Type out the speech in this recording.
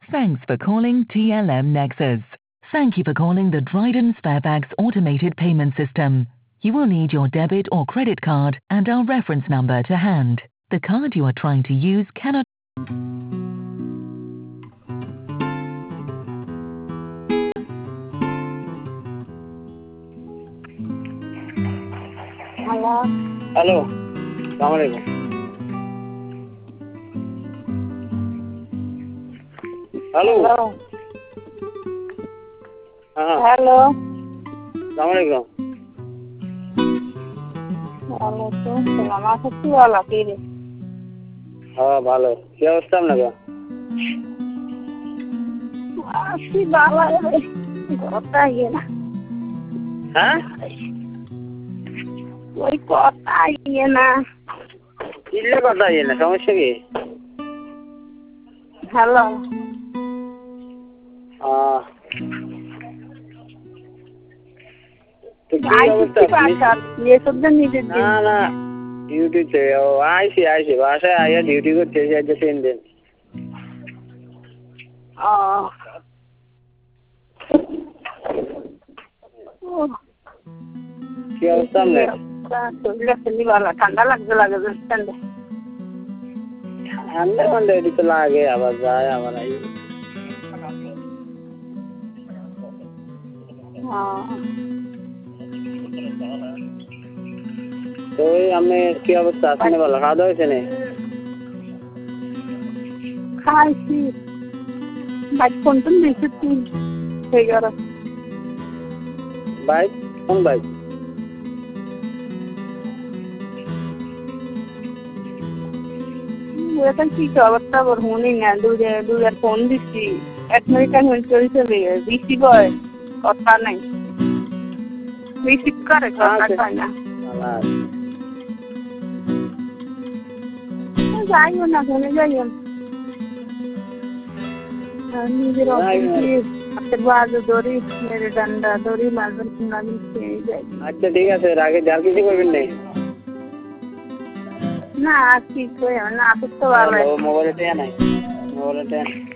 Thanks for calling TLM Nexus. Thank you for calling the Dryden Sparebags automated payment system. You will need your debit or credit card and our reference number to hand. The card you are trying to use cannot... Hello. Hello अस्सलाम वालेकुम। Hello Hello. हाँ Hello. अस्सलाम वालेकुम। Waalaikumsalam. Aku jual kiri. हाँ ভালো, কি অবস্থা আপনার? Masih bawa deh. Kota ya. হ্যাঁ Woi kota ya na. কিলে কথা ইয়ে না, সমস্যা কি? Hello. তো কি Ay অবস্থা? sih pasar. Ye sudah nih deh. না না ডিউটিতে আইসি বাসায় আইয়া ডিউটি করতে যাচ্ছে 3 দিন। Oh. কি অবস্থা আপনার? Sudah sini bala ঠান্ডা লাগে বুঝছেন। ঠান্ডা ঠান্ডা এদিকে লাগে, আবার যায় আবার আই। তো আমি কি অবস্থা আপনি বলো, খাওয়া দাওয়া হয়েছে না? খাইছি। বাইক কোন দিয়েছি তুই? হয়ে গেল। বাইক কোন বাইক? এখন কি অবস্থা ওর মনে না, দুধের ফোন দিচ্ছি, 1 মিনিট চলছে রিসিভ হয়, কথা নাই, রিসিভ করে কথা হয় না। যাইও না, ফোনে যাইও নিজের অফিস হাতের বাজু দড়ি মেরে ডান্ডা দড়ি মারবেন না, খেয়ে যাই। আচ্ছা ঠিক আছে, আগে যার কিছু করবেন না। না আর কি করে না, আসতে তো ভালো মোবাইলটা নাই, মোবাইলটা